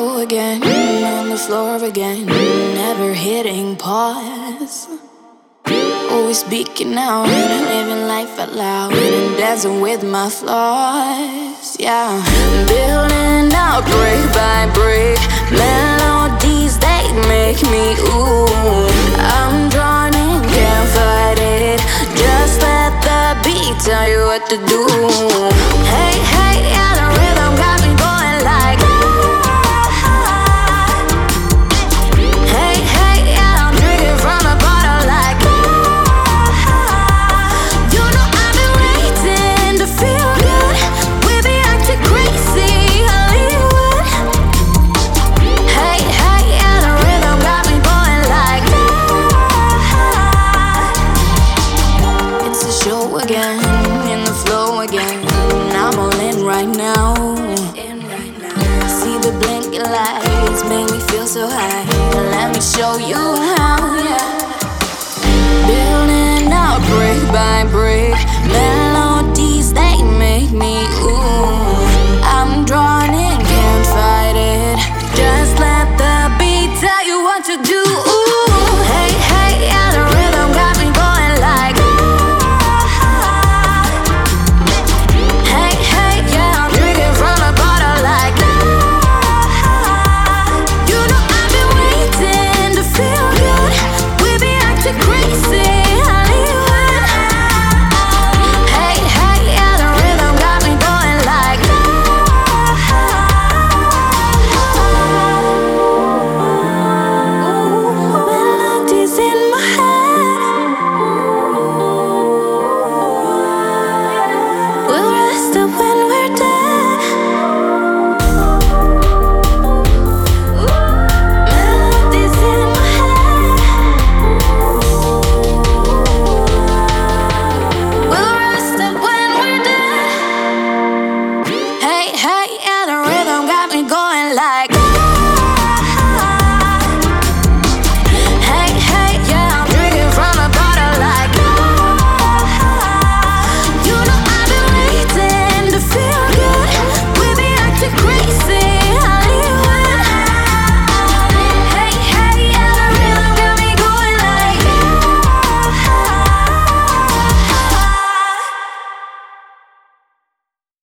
go again, on the floor again, never hitting pause. Always speaking out, living life out loud, and dancing with my flaws. Yeah, building out brick by brick, melodies they make me ooh. I'm drawn in, can't fight it. Just let the beat tell you what to do. Hey, hey, yeah, the rhythm got me going like hey, hey, yeah, I'm drinking from the bottle like you know I've been waiting to feel good. We be acting crazy, Hollywood. Hey, hey, yeah, the rhythm got me going like it's a show again, in the flow again. I'm all in right now. See the blinking lights, make me feel so high. Let me show you how, yeah.